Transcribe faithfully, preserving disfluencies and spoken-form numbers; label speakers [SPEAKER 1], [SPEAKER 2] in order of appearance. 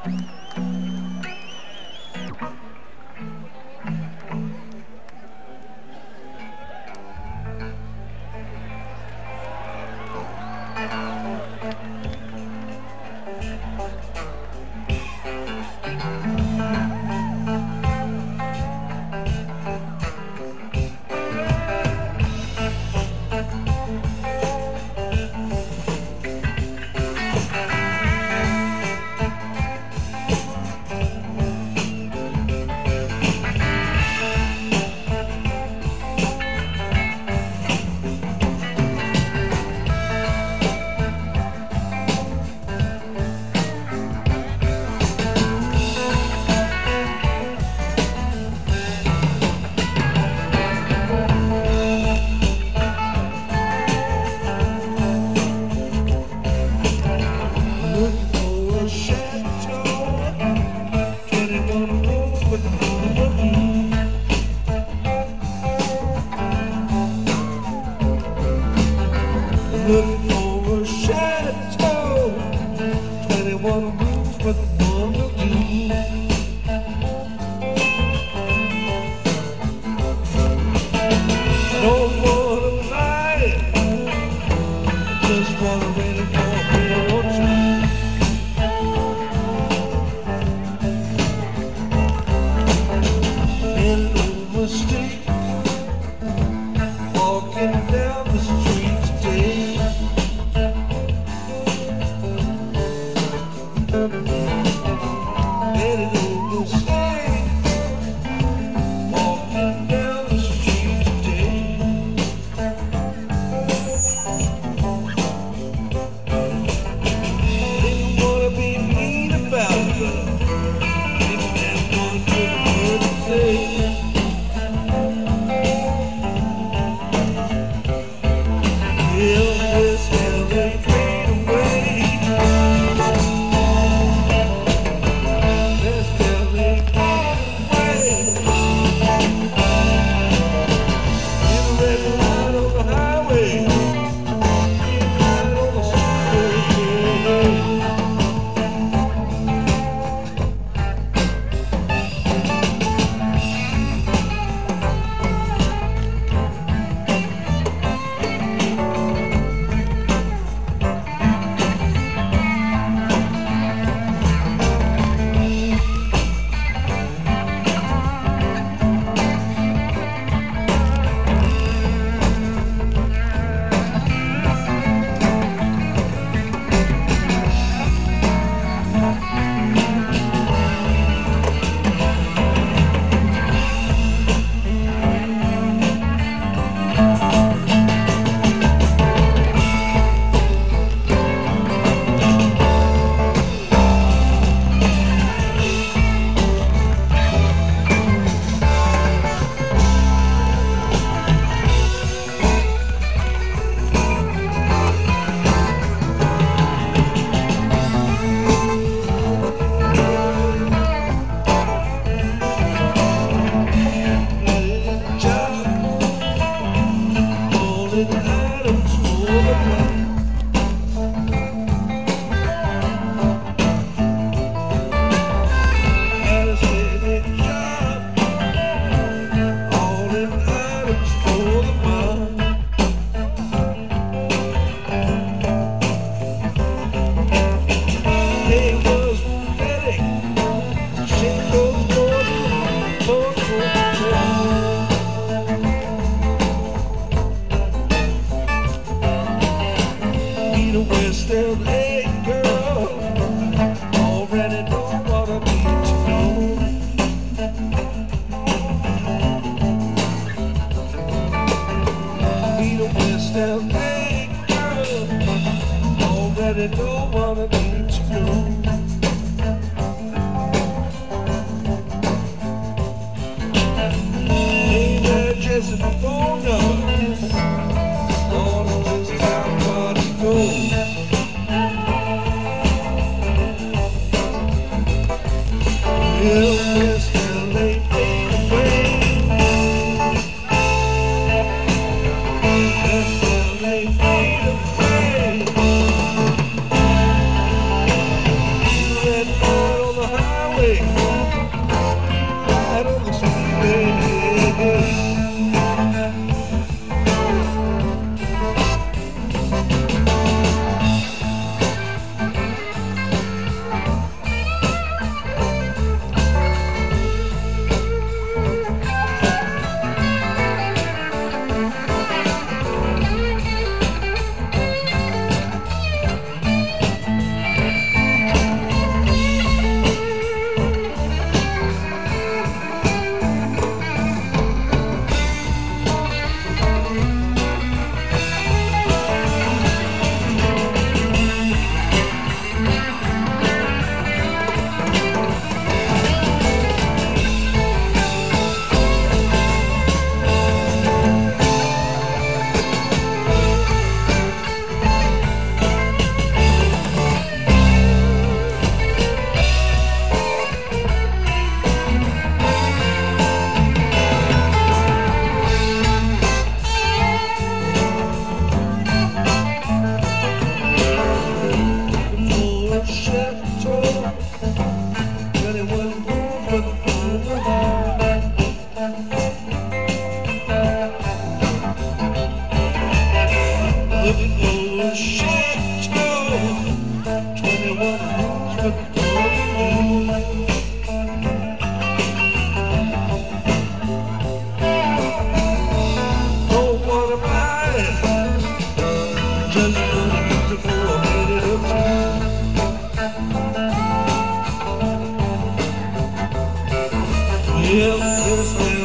[SPEAKER 1] Looking for a chateau, twenty-one rooms with a bungalow. I don't wanna lie, I just wanna wait for a beer or two. Made no mistake walking down the street today. Made no mistake walking down the street today. Didn't wanna be mean about it, but didn't have one good word to say. Elvis held a train away. Let's tell me away. In a red light on the highway, green light on the superhighway. West L A girl, already know what I need to know. Meet a West L A girl, already know what I need to know. Hey there, Jesse, don't know. Lord, just how far to go. Elvis held a train away. Elvis held a train away. Red light on the lake, right on the sweet bed. Yeah,